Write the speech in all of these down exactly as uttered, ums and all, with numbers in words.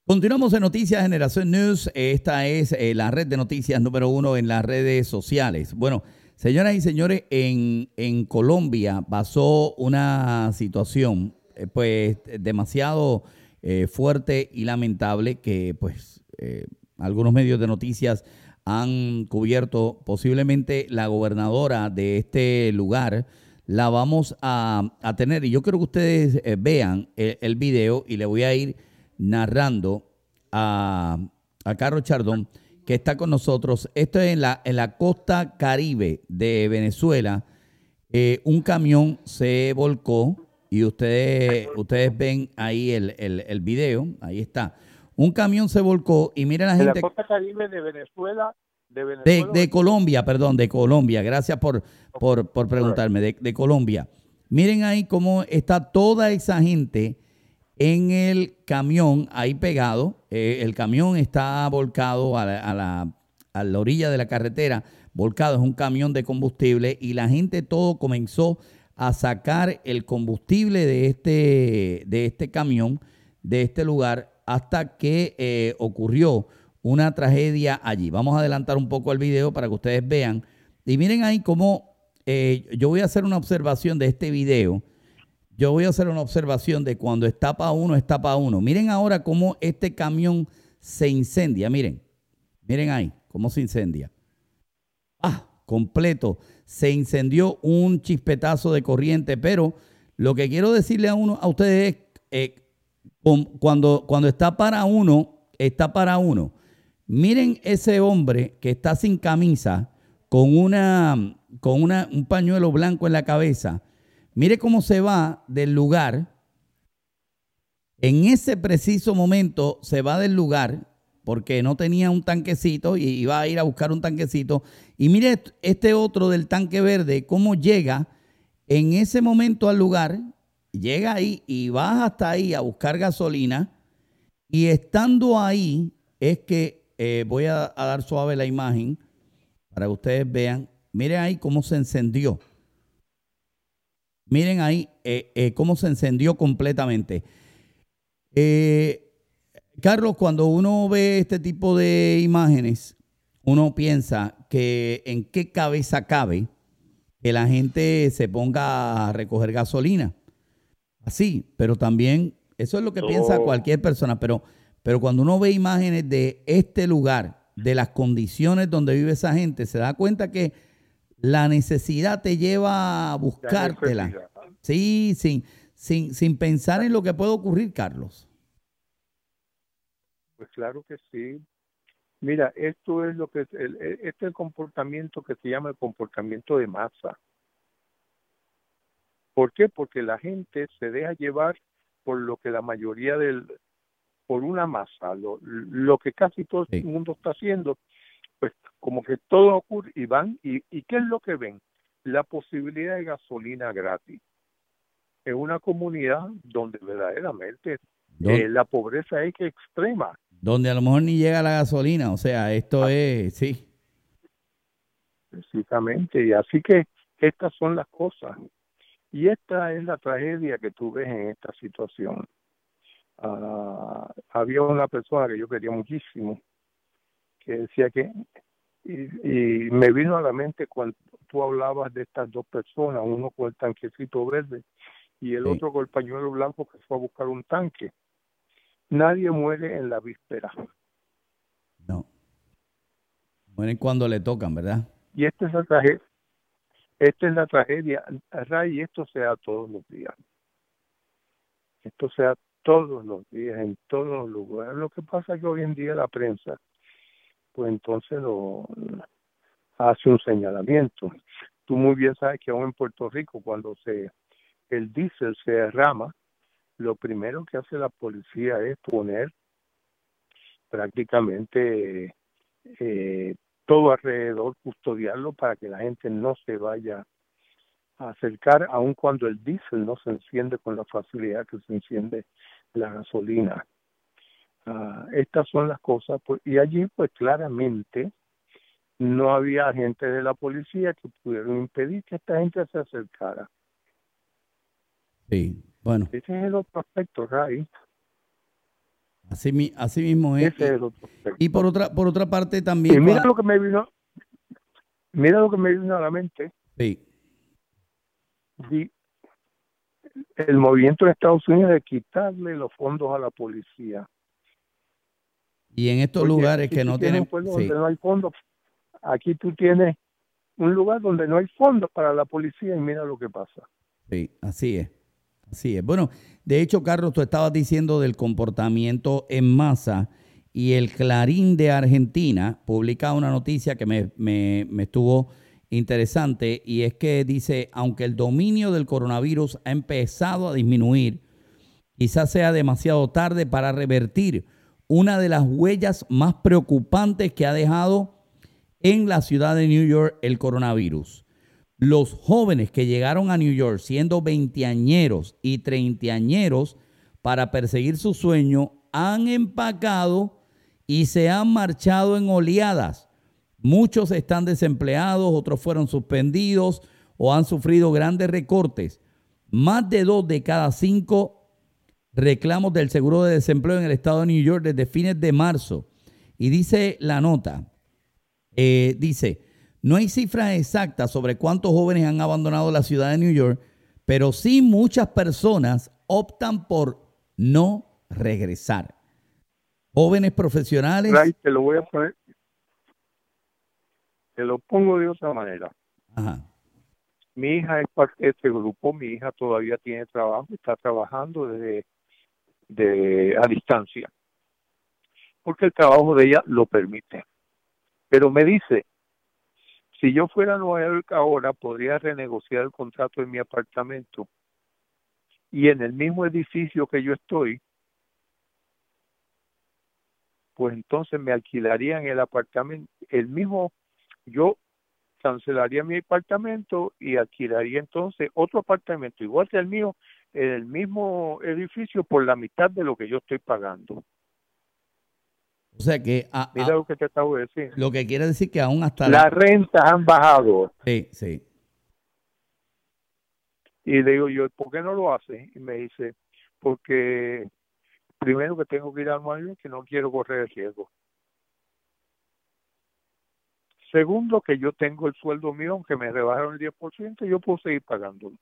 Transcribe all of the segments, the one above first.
Continuamos en Noticias Generación News. Esta es eh, la red de noticias número uno en las redes sociales. Bueno, señoras y señores, en, en Colombia pasó una situación eh, pues demasiado eh, fuerte y lamentable que pues eh, algunos medios de noticias han cubierto. Posiblemente la gobernadora de este lugar la vamos a, a tener. Y yo quiero que ustedes eh, vean el, el video y le voy a ir narrando a, a Carlos Chardón, que está con nosotros. Esto es en la, en la costa Caribe de Venezuela. Eh, un camión se volcó y ustedes, ustedes ven ahí el, el, el video. Ahí está. Un camión se volcó y mira la En la gente costa caribe de Venezuela, de de, Venezuela o de de Colombia. Colombia, perdón, de Colombia. Gracias por, por, por Correcto. preguntarme. De, de Colombia. Miren ahí cómo está toda esa gente en el camión ahí pegado. Eh, el camión está volcado a la, a, la, a la orilla de la carretera, volcado, es un camión de combustible y la gente todo comenzó a sacar el combustible de este, de este camión, de este lugar, hasta que eh, ocurrió una tragedia allí. Vamos a adelantar un poco el video para que ustedes vean. Y miren ahí cómo eh, yo voy a hacer una observación de este video. Yo voy a hacer una observación de cuando está para uno, está para uno. Miren ahora cómo este camión se incendia. Miren, miren ahí cómo se incendia. Ah, completo. Se incendió un chispetazo de corriente, pero lo que quiero decirle a uno, a ustedes es, eh, cuando, cuando está para uno, está para uno. Miren ese hombre que está sin camisa, con una, con una, un pañuelo blanco en la cabeza. Mire cómo se va del lugar. En ese preciso momento se va del lugar porque no tenía un tanquecito y iba a ir a buscar un tanquecito. Y mire este otro del tanque verde, cómo llega en ese momento al lugar, llega ahí y va hasta ahí a buscar gasolina. Y estando ahí es que eh, voy a, a dar suave la imagen para que ustedes vean. Miren ahí cómo se encendió. Miren ahí eh, eh, cómo se encendió completamente. Eh, Carlos, cuando uno ve este tipo de imágenes, uno piensa que en qué cabeza cabe que la gente se ponga a recoger gasolina. Así, pero también eso es lo que No. piensa cualquier persona, pero, pero cuando uno ve imágenes de este lugar, de las condiciones donde vive esa gente, se da cuenta que la necesidad te lleva a buscártela. Sí, sin, sin, sin pensar en lo que puede ocurrir, Carlos. Pues claro que sí. Mira, esto es lo que es el, este es el comportamiento que se llama el comportamiento de masa. ¿Por qué? Porque la gente se deja llevar por lo que la mayoría del, por una masa, lo, lo que casi todo Sí. el mundo está haciendo, pues como que todo ocurre y van, y, y ¿qué es lo que ven? La posibilidad de gasolina gratis. En una comunidad donde verdaderamente Don, eh, la pobreza es que extrema. donde a lo mejor ni llega la gasolina, o sea, esto es, sí. Precisamente, y así que estas son las cosas. Y esta es la tragedia que tú ves en esta situación. Uh, había una persona que yo quería muchísimo, que decía que, y, y me vino a la mente cuando tú hablabas de estas dos personas, uno con el tanquecito verde y el Sí. otro con el pañuelo blanco que fue a buscar un tanque. Nadie muere en la víspera. No. Mueren cuando le tocan, ¿verdad? Y esta es la tragedia. Esta es la tragedia, Ray, y esto se da todos los días. Esto se da todos los días, en todos los lugares. Lo que pasa es que hoy en día la prensa, pues entonces lo hace un señalamiento. Tú muy bien sabes que aún en Puerto Rico, cuando se el diésel se derrama, lo primero que hace la policía es poner prácticamente eh, todo alrededor, custodiarlo para que la gente no se vaya a acercar, aun cuando el diésel no se enciende con la facilidad que se enciende la gasolina. Uh, estas son las cosas, pues, y allí pues claramente no había agentes de la policía que pudieran impedir que esta gente se acercara. Sí, bueno. Ese es el otro aspecto, Ray. Así, mi- así mismo es. Ese es el otro aspecto. Y por otra, por otra parte también. Y mira cua- lo que me vino, mira lo que me vino a la mente. Sí, Di- el movimiento de Estados Unidos de quitarle los fondos a la policía. y en estos Porque lugares si que tú no tienes un tienen. pueblo Sí, donde no hay fondos, aquí tú tienes un lugar donde no hay fondos para la policía y mira lo que pasa. sí, así es. Así es. Bueno, de hecho, Carlos, tú estabas diciendo del comportamiento en masa y el Clarín de Argentina publica una noticia que me, me, me estuvo interesante y es que dice, aunque el dominio del coronavirus ha empezado a disminuir, quizás sea demasiado tarde para revertir una de las huellas más preocupantes que ha dejado en la ciudad de New York el coronavirus. Los jóvenes que llegaron a New York siendo veinteañeros y treintañeros para perseguir su sueño han empacado y se han marchado en oleadas. Muchos están desempleados, otros fueron suspendidos o han sufrido grandes recortes. Más de dos de cada cinco reclamos del seguro de desempleo en el estado de New York desde fines de marzo. Y dice la nota, eh, dice, no hay cifras exactas sobre cuántos jóvenes han abandonado la ciudad de New York, pero sí muchas personas optan por no regresar. Jóvenes profesionales. Ray, te lo voy a poner, te lo pongo de otra manera. Ajá. Mi hija es parte de este grupo, mi hija todavía tiene trabajo, está trabajando desde de, a distancia, porque el trabajo de ella lo permite. Pero me dice, si yo fuera a Nueva York ahora, podría renegociar el contrato de mi apartamento y en el mismo edificio que yo estoy, pues entonces me alquilarían el apartamento, el mismo, yo cancelaría mi apartamento y alquilaría entonces otro apartamento igual que el mío en el mismo edificio por la mitad de lo que yo estoy pagando. O sea que a, a, Mira lo que te acabo de decir. Lo que quiere decir que aún hasta las la... rentas han bajado. Sí, sí. Y le digo yo, ¿por qué no lo hace? Y me dice, porque primero que tengo que ir al Nueva York que no quiero correr el riesgo. Segundo, que yo tengo el sueldo mío, aunque me rebajaron el diez por ciento, yo puedo seguir pagándolo.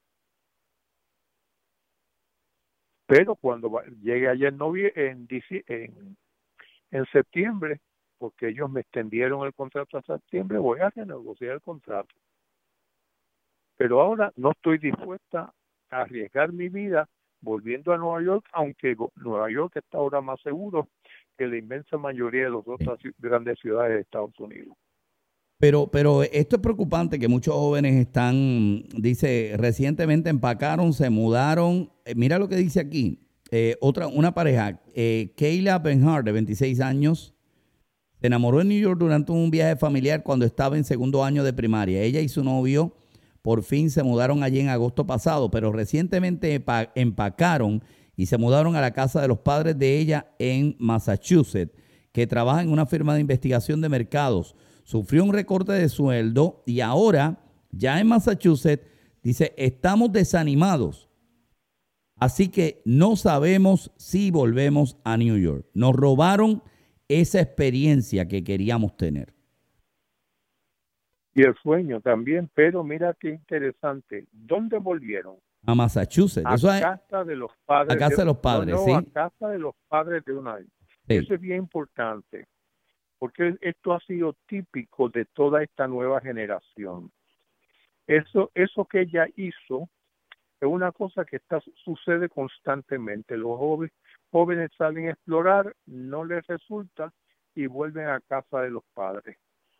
Pero cuando va, llegue allá en, novie, en, en, en septiembre, porque ellos me extendieron el contrato hasta septiembre, voy a renegociar el contrato. Pero ahora no estoy dispuesta a arriesgar mi vida volviendo a Nueva York, aunque Nueva York está ahora más seguro que la inmensa mayoría de las otras sí. grandes ciudades de Estados Unidos. Pero, pero esto es preocupante que muchos jóvenes están, dice, recientemente empacaron, se mudaron. Eh, mira lo que dice aquí. Eh, otra, una pareja, eh, Kayla Benhart, de veintiséis años, se enamoró en New York durante un viaje familiar cuando estaba en segundo año de primaria. Ella y su novio por fin se mudaron allí en agosto pasado, pero recientemente empacaron y se mudaron a la casa de los padres de ella en Massachusetts, que trabaja en una firma de investigación de mercados. Sufrió un recorte de sueldo y ahora, ya en Massachusetts, dice, estamos desanimados. Así que no sabemos si volvemos a New York. Nos robaron esa experiencia que queríamos tener. Y el sueño también, pero mira qué interesante. ¿Dónde volvieron? A Massachusetts. A Eso casa es, de los padres. A casa de, de los padres, no, no, sí. A casa de los padres de una vez. Sí. Eso es bien importante, porque esto ha sido típico de toda esta nueva generación. Eso, eso que ella hizo es una cosa que está, sucede constantemente. Los jóvenes, jóvenes salen a explorar, no les resulta y vuelven a casa de los padres.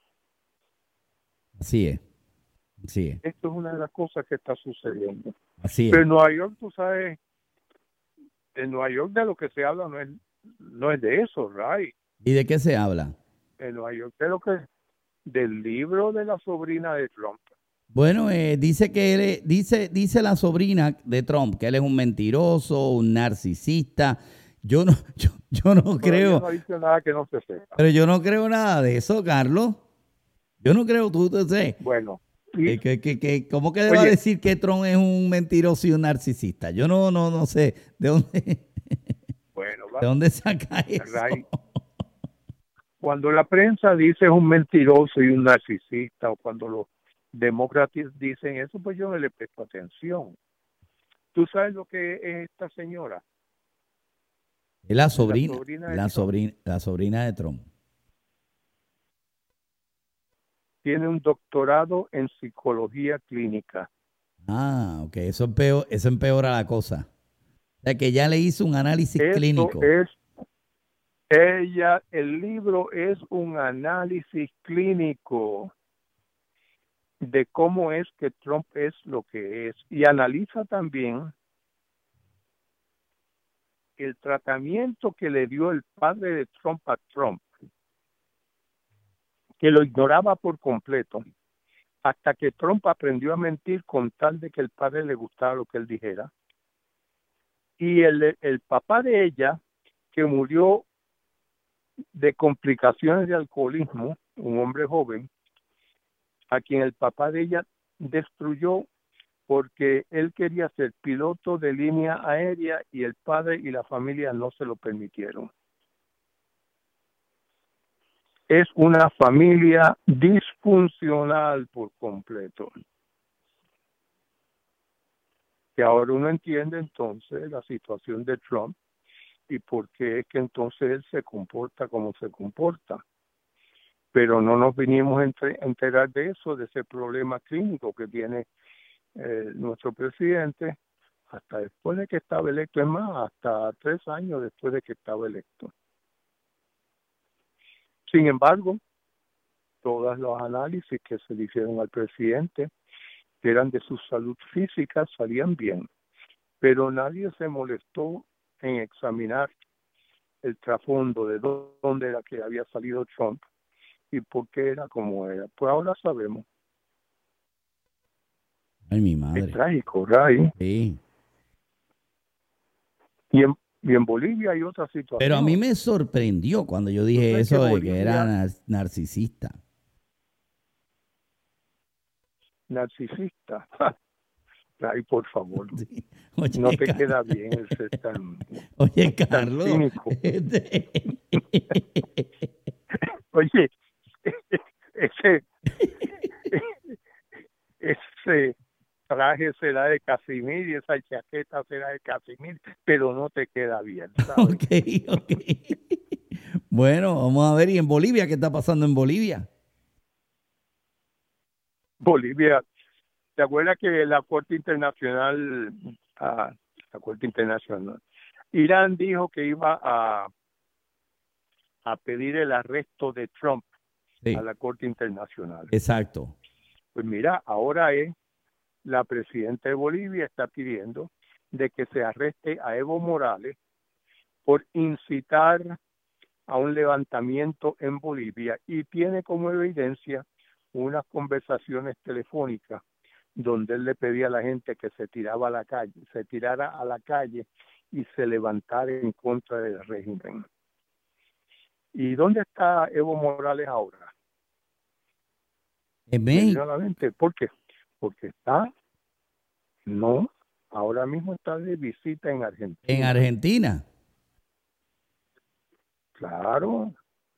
Así es. Así es. Esto es una de las cosas que está sucediendo. Así es. Pero en Nueva York, tú sabes, en Nueva York de lo que se habla no es, no es de eso, Ray. ¿Y de qué se habla? En Nueva York de lo que del libro de la sobrina de Trump. Bueno, eh, dice que él es, dice, dice la sobrina de Trump que él es un mentiroso, un narcisista. Yo no, yo, yo no creo. No ha dicho nada que no se sepa. Pero yo no creo nada de eso, Carlos. Yo no creo, tú te sé. Bueno. ¿Y? Que, que, que, ¿Cómo que deba decir que Trump es un mentiroso y un narcisista? Yo no, no, no sé de dónde. Bueno, ¿De dónde saca eso? Ray, cuando la prensa dice es un mentiroso y un narcisista, o cuando los demócratas dicen eso, pues yo no le presto atención. ¿Tú sabes lo que es esta señora? Es la sobrina, La sobrina de la Trump. sobrina, la sobrina de Trump. Tiene un doctorado en psicología clínica. Ah, ok, eso empeora, eso empeora la cosa. O sea, que ya le hizo un análisis Eso clínico. es, ella, el libro es un análisis clínico de cómo es que Trump es lo que es. Y analiza también el tratamiento que le dio el padre de Trump a Trump, que lo ignoraba por completo, hasta que Trump aprendió a mentir con tal de que el padre le gustara lo que él dijera. Y el, el papá de ella, que murió de complicaciones de alcoholismo, un hombre joven, a quien el papá de ella destruyó porque él quería ser piloto de línea aérea y el padre y la familia no se lo permitieron. Es una familia disfuncional por completo. Que ahora uno entiende entonces la situación de Trump y por qué es que entonces él se comporta como se comporta. Pero no nos vinimos a enterar de eso, de ese problema clínico que tiene eh, nuestro presidente, hasta después de que estaba electo, es más, hasta tres años después de que estaba electo. Sin embargo, todos los análisis que se le hicieron al presidente, que eran de su salud física, salían bien, pero nadie se molestó en examinar el trasfondo de dónde era que había salido Trump y por qué era como era. Pues ahora sabemos. Ay, mi madre. Es trágico, Ray. Sí. Y en, y en Bolivia hay otra situación. Pero a mí me sorprendió cuando yo dije eso de Bolivia, que era nar narcisista. Narcisista. Ay, por favor. Sí. Oye, no te Carlos. queda bien el ser tan, Oye, tan Carlos. cínico. Oye, ese, ese traje será de casimir y esa chaqueta será de casimir, pero no te queda bien, ¿sabes? Ok, ok. Bueno, vamos a ver. ¿Y en Bolivia qué está pasando en Bolivia? Bolivia, ¿te acuerdas que la Corte Internacional, ah, la Corte Internacional, Irán dijo que iba a, a pedir el arresto de Trump sí. a la Corte Internacional? Exacto. Pues mira, ahora es la presidenta de Bolivia está pidiendo de que se arreste a Evo Morales por incitar a un levantamiento en Bolivia y tiene como evidencia unas conversaciones telefónicas donde él le pedía a la gente que se tiraba a la calle, se tirara a la calle y se levantara en contra del régimen. ¿Y dónde está Evo Morales ahora? En México. ¿Por qué? Porque está, no, ahora mismo está de visita en Argentina. ¿En Argentina? Claro.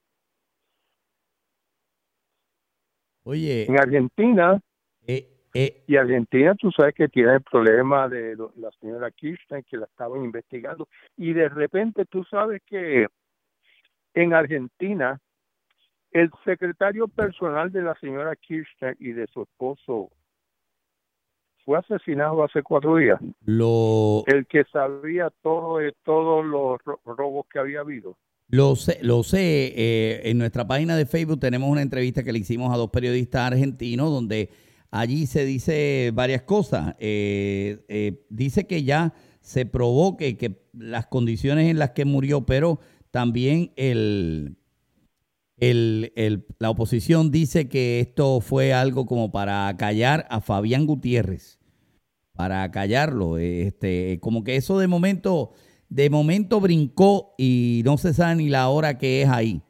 Oye. En Argentina, eh, eh, y Argentina tú sabes que tiene el problema de lo, la señora Kirchner, que la estaban investigando, y de repente tú sabes que en Argentina el secretario personal de la señora Kirchner y de su esposo fue asesinado hace cuatro días. Lo, el que sabía todo de todos los robos que había habido. Lo sé, lo sé. Eh, en nuestra página de Facebook tenemos una entrevista que le hicimos a dos periodistas argentinos donde allí se dice varias cosas. Eh, eh, dice que ya se probó que, que las condiciones en las que murió, pero también el, el, el, la oposición dice que esto fue algo como para callar a Fabián Gutiérrez, para callarlo. Este, como que eso de momento... De momento brincó y no se sabe ni la hora que es ahí.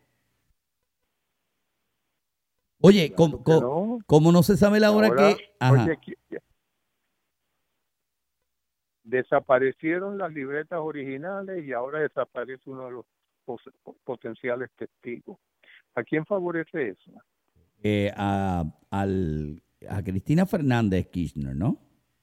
Oye, Claro como, que como, no. como no se sabe la hora Ahora, que... Ajá. Oye, Desaparecieron las libretas originales y ahora desaparece uno de los pos- potenciales testigos. ¿A quién favorece eso? Eh, a, al, a Cristina Fernández Kirchner, ¿no?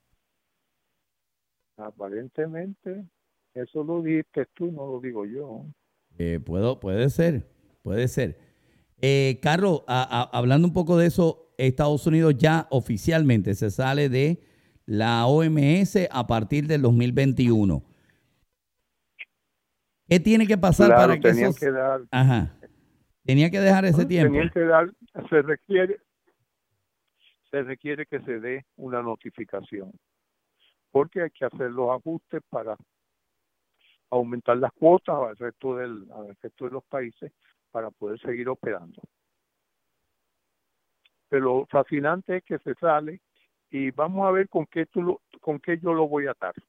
Aparentemente, eso lo dijiste tú, no lo digo yo. Eh, puedo, puede ser, puede ser. Eh, Carlos, a- a- hablando un poco de eso, Estados Unidos ya oficialmente se sale de la O M S a partir del dos mil veintiuno. ¿Qué tiene que pasar Claro, para que tenían esos... que dar, Ajá. Tenía que dejar ese ¿no? tiempo. Tenían que dar, se requiere, se requiere que se dé una notificación, porque hay que hacer los ajustes para aumentar las cuotas al resto del, al resto de los países para poder seguir operando. Pero lo fascinante es que se sale y vamos a ver con qué tú lo, con qué yo lo voy a atar.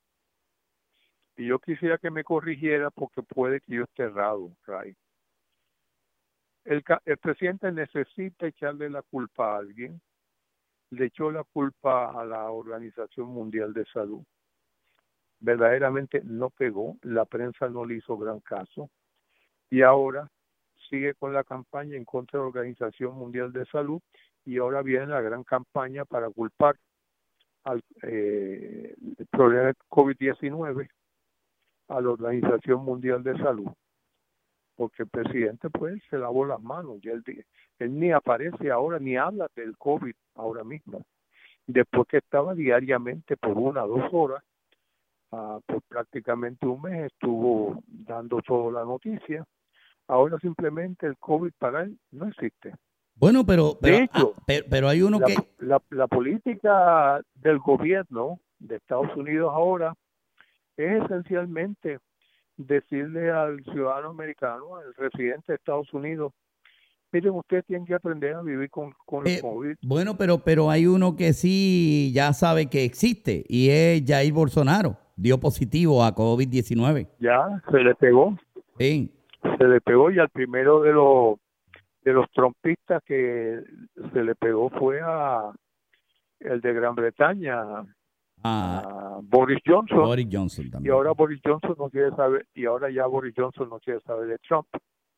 Y yo quisiera que me corrigiera porque puede que yo esté errado, Ray. El, ca- el presidente necesita echarle la culpa a alguien. Le echó la culpa a la Organización Mundial de Salud. Verdaderamente no pegó, la prensa no le hizo gran caso y ahora sigue con la campaña en contra de la Organización Mundial de Salud y ahora viene la gran campaña para culpar al eh, el problema de COVID diecinueve a la Organización Mundial de Salud, porque el presidente pues se lavó las manos y él, él ni aparece ahora ni habla del COVID ahora mismo, después que estaba diariamente por una o dos horas, uh, por prácticamente un mes estuvo dando toda la noticia. Ahora simplemente el COVID para él no existe. Bueno, pero, pero, De hecho, ah, pero, pero hay uno la, que... la, la política del gobierno de Estados Unidos ahora es esencialmente decirle al ciudadano americano, al residente de Estados Unidos, miren, usted tiene que aprender a vivir con, con el Eh, COVID. bueno, pero, pero hay uno que sí ya sabe que existe y es Jair Bolsonaro. Dio positivo a COVID diecinueve. Ya se le pegó, Sí. se le pegó y al primero de los de los trompistas que se le pegó fue a el de Gran Bretaña, Ah, a Boris Johnson. Boris Johnson Y también. ahora Boris Johnson no quiere saber, y ahora ya Boris Johnson no quiere saber de Trump.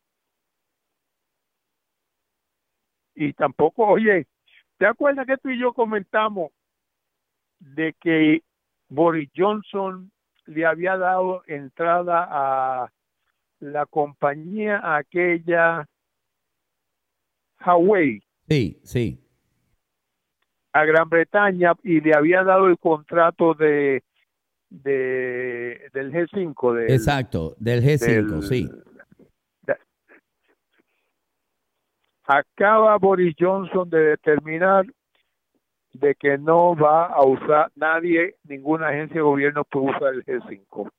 Y tampoco, oye, ¿te acuerdas que tú y yo comentamos de que Boris Johnson le había dado entrada a la compañía aquella Huawei? Sí, sí. A Gran Bretaña y le había dado el contrato de, de del G cinco, del, Exacto, del G cinco, del, sí. de, acaba Boris Johnson de determinar de que no va a usar nadie, ninguna agencia de gobierno puede usar el G cinco.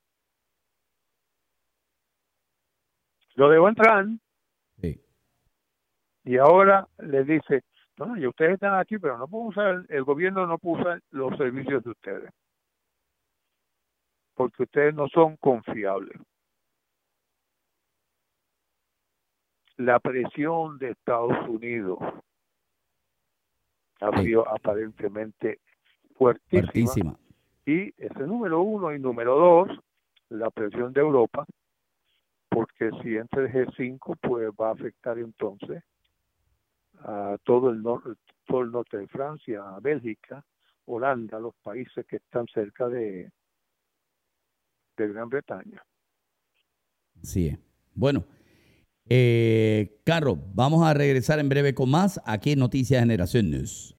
Lo dejó entrar. Sí. Y ahora le dice, no, no, y ustedes están aquí, pero no pueden usar, el gobierno no puede usar los servicios de ustedes, porque ustedes no son confiables. La presión de Estados Unidos ha Sí. sido aparentemente fuertísima, Fuertísima. y ese número uno, y número dos, la presión de Europa, porque si entra el G cinco, pues va a afectar entonces a todo el norte, todo el norte de Francia, a Bélgica, Holanda, los países que están cerca de, de Gran Bretaña. Sí es. Bueno, eh, Carlos, vamos a regresar en breve con más aquí en Noticias Generación News.